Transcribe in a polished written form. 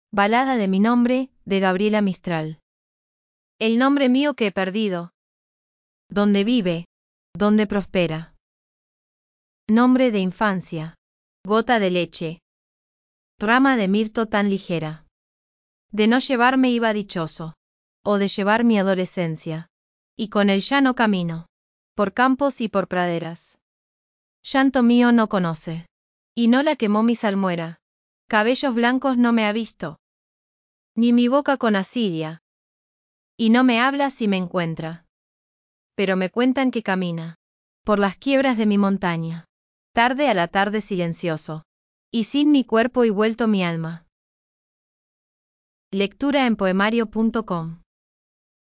Balada de mi nombre, de Gabriela Mistral. El nombre mío que he perdido. Donde vive, donde prospera. Nombre de infancia. Gota de leche. Rama de mirto tan ligera. De no llevarme iba dichoso. O de llevar mi adolescencia. Y con él ya no camino. Por campos y por praderas. Llanto mío no conoce. Y no la quemó mi salmuera. Cabellos blancos no me ha visto. Ni mi boca con asidia. Y no me habla si me encuentra. Pero me cuentan que camina. Por las quiebras de mi montaña. Tarde a la tarde silencioso. Y sin mi cuerpo y vuelto mi alma. Lectura en poemario.com